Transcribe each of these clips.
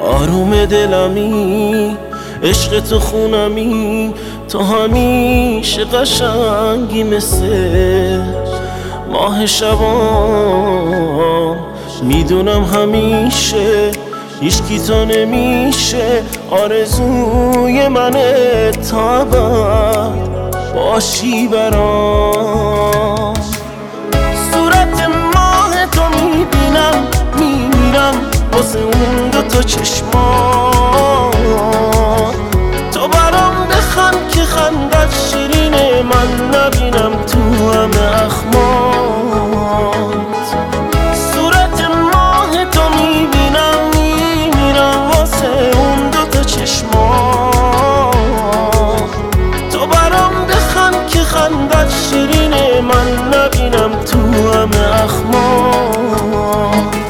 آروم دلمی، عشق تو خونمی، تو همیشه قشنگی مثل ماه شبان. میدونم همیشه هیچکی تو نمیشه، آرزوی منه تا ابد باشی برام. صورت ماه تو میبینم میمیرم واسه اون دوتا چشمان. تو برام بخند که خندت شیرینه، من نبینم تو همه اخمات. صورت ماه تو میبینم میمیرم واسه اون دوتا چشمان. تو برام بخند که خندت شیرینه، من نبینم تو همه اخمات.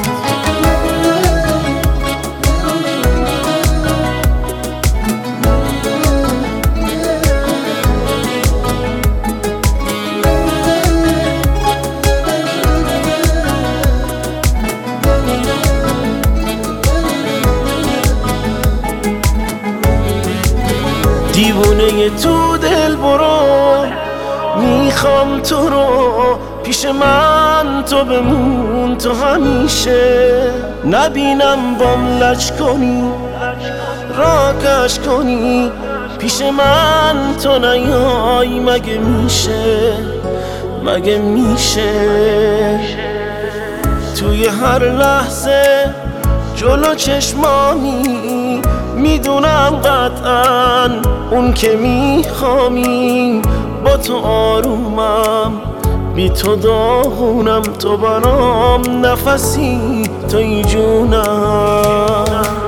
دیوونه تو دل برو، میخوام تو رو پیش من، تو بمون تو همیشه. نبینم بام لج کنی را کش کنی، پیش من تو نیای. مگه میشه مگه میشه توی هر لحظه جلو چشمامی، میدونم قطعا اون که میخوامی. با تو آرومم بی تو داغونم، تو برام نفسی توی جونم.